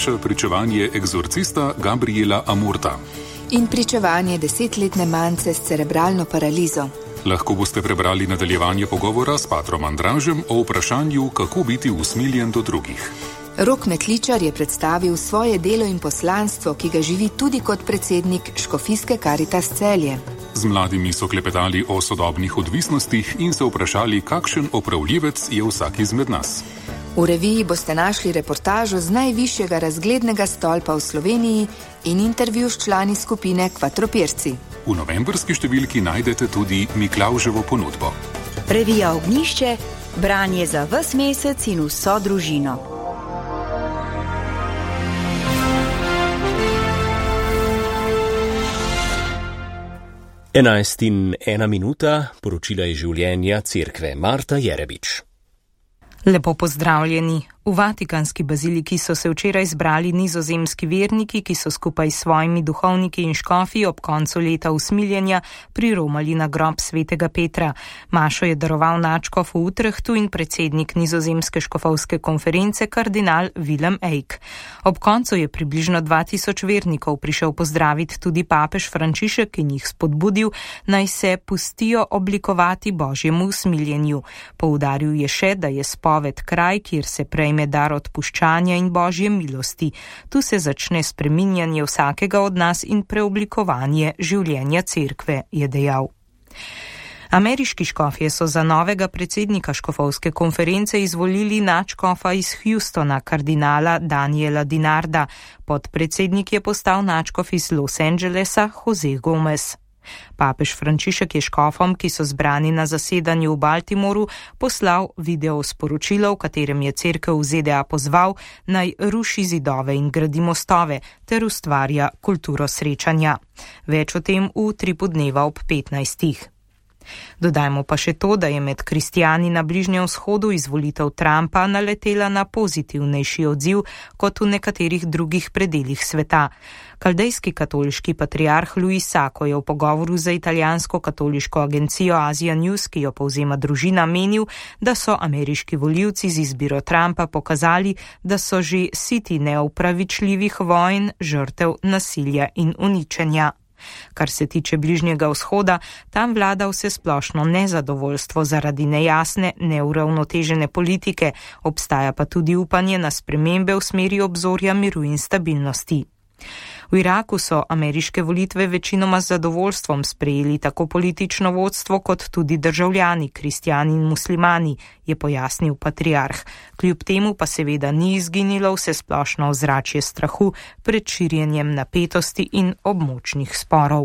prinaša pričevanje egzorcista Gabriela Amurta. In pričevanje 10-letne mance s cerebralno paralizo. Lahko boste prebrali nadaljevanje pogovora s patrom Andražem o vprašanju, kako biti usmiljen do drugih. Rok Metličar je predstavil svoje delo in poslanstvo, ki ga živi tudi kot predsednik Škofijske Karitas Celje. Z mladimi so klepetali o sodobnih odvisnostih in se vprašali, kakšen opravljivec je vsak izmed nas. V reviji boste našli reportažo z najvišjega razglednega stolpa v Sloveniji in intervju s člani skupine Kvatropirci. V novembrski številki najdete tudi Miklavževo ponudbo. Revija Ognjišče, branje za ves mesec in vso družino. Enajst in ena minuta, poročila iz življenja cerkve Marta Jerebič. Lepo pozdravljeni. V Vatikanski baziliki so se včeraj zbrali nizozemski verniki, ki so skupaj s svojimi duhovniki in škofi ob koncu leta usmiljenja priromali na grob svetega Petra. Mašo je daroval nadškof v Utrechtu in predsednik nizozemske škofovske konference kardinal Willem Eyck. Ob koncu je približno 2000 vernikov prišel pozdraviti tudi papež Frančišek in jih spodbudil, naj se pustijo oblikovati božjemu usmiljenju. Poudaril je še, da je spoved kraj, kjer se prejme dar odpuščanja in božje milosti. Tu se začne spreminjanje vsakega od nas in preoblikovanje življenja cerkve, je dejal. Ameriški škofje so za novega predsednika škofovske konference izvolili nadškofa iz Houstona, kardinala Daniela Dinarda. Podpredsednik je postal nadškof iz Los Angelesa, Jose Gomez. Papež Frančišek je škofom, ki so zbrani na zasedanju v Baltimoru, poslal video sporočilo, v katerem je cerkev v ZDA pozval, naj ruši zidove in gradi mostove ter ustvarja kulturo srečanja. Več o tem v Tripu dneva ob 15. Dodajmo pa še to, da je med kristijani na Bližnjem vzhodu izvolitev Trumpa naletela na pozitivnejši odziv kot v nekaterih drugih predelih sveta. Kaldejski katoliški patriarh Luis Sacco je v pogovoru za italijansko katoliško agencijo Asia News, ki jo povzema Družina, menil, da so ameriški volivci z izbiro Trumpa pokazali, da so že siti neopravičljivih vojn, žrtev, nasilja in uničenja. Kar se tiče Bližnjega vzhoda, tam vlada vsesplošno nezadovoljstvo zaradi nejasne, neuravnotežene politike, obstaja pa tudi upanje na spremembe v smeri obzorja miru in stabilnosti. V Iraku so ameriške volitve večinoma z zadovoljstvom sprejeli tako politično vodstvo kot tudi državljani, kristjani in muslimani, je pojasnil patriarh. Kljub temu pa seveda ni izginilo vsesplošno ozračje strahu pred širjenjem napetosti in območnih sporov.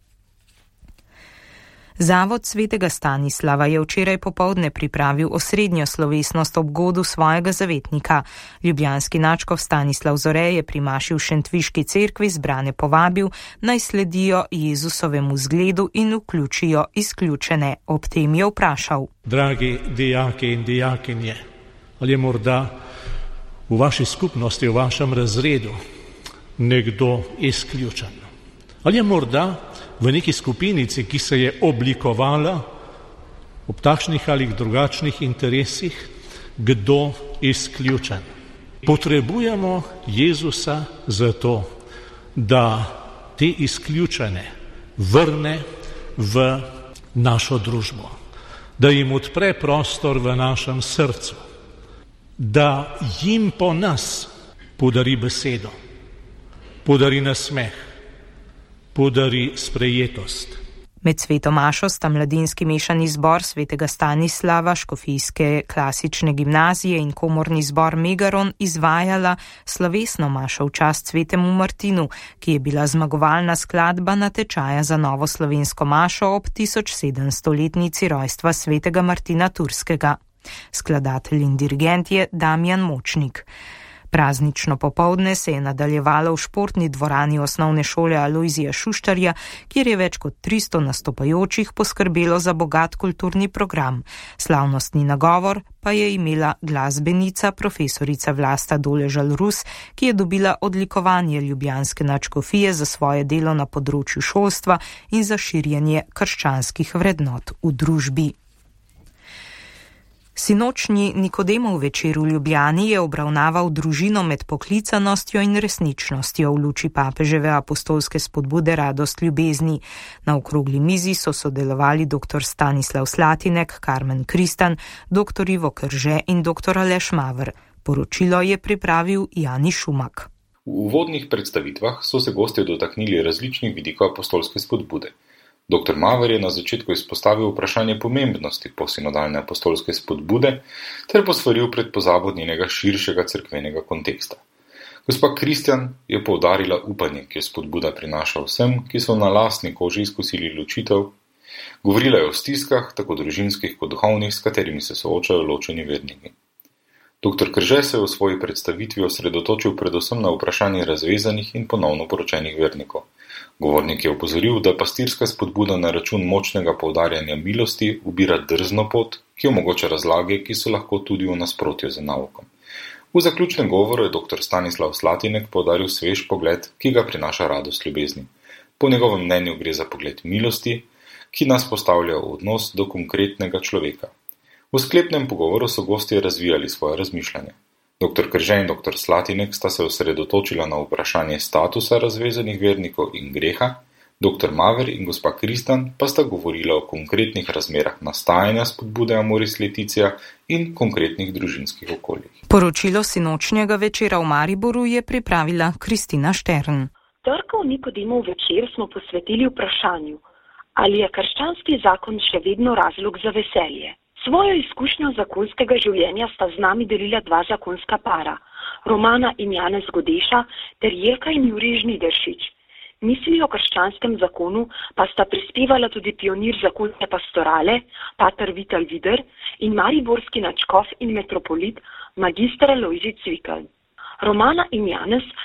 Zavod svetega Stanislava je včeraj popoldne pripravil osrednjo slovesnost ob godu svojega zavetnika. Ljubljanski nadškof Stanislav Zore je pri maši v Šentviški cerkvi zbrane povabil, naj sledijo Jezusovemu zgledu in vključijo izključene. Ob tem je vprašal: Dragi dijaki in dijakinje, ali je morda v vaši skupnosti, v vašem razredu nekdo izključen? Ali je morda v neki skupinici, ki se je oblikovala ob takšnih ali drugačnih interesih, kdo izključen? Potrebujemo Jezusa zato, da te izključene vrne v našo družbo, da jim odpre prostor v našem srcu, da jim po nas podari besedo, podari nasmeh, podari sprejetost. Med sveto mašo sta mladinski mešani zbor svetega Stanislava, škofijske klasične gimnazije in komorni zbor Megaron izvajala slovesno mašo v čast svetemu Martinu, ki je bila zmagovalna skladba natečaja za novo slovensko mašo ob 1700-letnici rojstva svetega Martina Turskega. Skladatelj in dirigent je Damjan Močnik. Praznično popoldne se je nadaljevalo v športni dvorani osnovne šole Alojzija Šuštarja, kjer je več kot 300 nastopajočih poskrbelo za bogat kulturni program. Slavnostni nagovor pa je imela glasbenica profesorica Vlasta Doležal-Rus, ki je dobila odlikovanje ljubljanske nadškofije za svoje delo na področju šolstva in za širjenje krščanskih vrednot v družbi. Sinočnji Nikodemov večer v Ljubljani je obravnaval družino med poklicanostjo in resničnostjo v luči papeževe apostolske spodbude Radost ljubezni. Na okrogli mizi so sodelovali dr. Stanislav Slatinek, Karmen Kristan, dr. Ivo Krže in dr. Aleš Maver. Poročilo je pripravil Jani Šumak. V uvodnih predstavitvah so se gostje dotaknili različnih vidikov apostolske spodbude. Dr. Maver je na začetku izpostavil vprašanje pomembnosti posinodalne apostolske spodbude ter posvaril pred pozabo njenega širšega cerkvenega konteksta. Gospa Kristjan je poudarila upanje, ki jo spodbuda prinaša vsem, ki so na lastni koži izkusili ločitev. Govorila je o stiskah, tako družinskih kot duhovnih, s katerimi se soočajo ločeni verniki. Dr. Krže se je v svoji predstavitvi osredotočil predvsem na vprašanje razvezanih in ponovno poročenih vernikov. Govornik je opozoril, da pastirska spodbuda na račun močnega poudarjanja milosti ubira drzno pot, ki omogoča razlage, ki so lahko tudi v nasprotju z naukom. V zaključnem govoru je dr. Stanislav Slatinek poudaril svež pogled, ki ga prinaša Radost ljubezni. Po njegovem mnenju gre za pogled milosti, ki nas postavlja v odnos do konkretnega človeka. V sklepnem pogovoru so gostje razvijali svoje razmišljanje. Dr. Krže in dr. Slatinek sta se osredotočila na vprašanje statusa razvezanih vernikov in greha, dr. Maver in gospa Kristan pa sta govorila o konkretnih razmerah nastajanja spodbude Amoris Laetitia in konkretnih družinskih okoljih. Poročilo sinočnjega večera v Mariboru je pripravila Kristina Štern. Torkov Nikodemov večer smo posvetili vprašanju, ali je krščanski zakon še vedno razlog za veselje. Svojo izkušnjo zakonskega življenja sta z nami delila dva zakonska para, Romana in Janez Godeša ter Jelka in Jurij Žnideršič. Misli o krščanskem zakonu pa sta prispevala tudi pionir zakonske pastorale, pater Vital Vider in mariborski nadškof in metropolit, magister Lojzij Cvikl. Romana in Janez